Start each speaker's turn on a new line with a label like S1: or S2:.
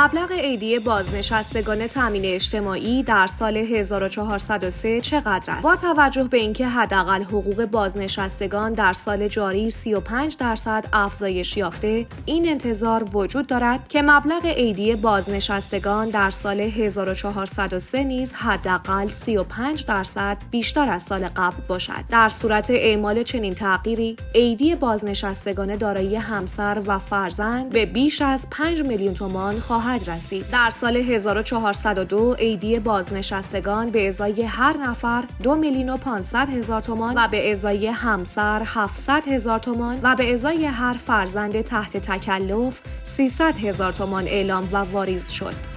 S1: مبلغ عیدی بازنشستگان تامین اجتماعی در سال 1403 چقدر است؟ با توجه به اینکه حداقل حقوق بازنشستگان در سال جاری 35% افزایش یافته، این انتظار وجود دارد که مبلغ عیدی بازنشستگان در سال 1403 نیز حداقل 35% بیشتر از سال قبل باشد. در صورت اعمال چنین تغییری، عیدی بازنشستگان دارای همسر و فرزند به بیش از 5 میلیون تومان خواهد رسید. در سال 1402 عیدی بازنشستگان به ازای هر نفر 2,500,000 تومان و به ازای همسر 700,000 تومان و به ازای هر فرزند تحت تکلف 300,000 تومان اعلام و واریز شد.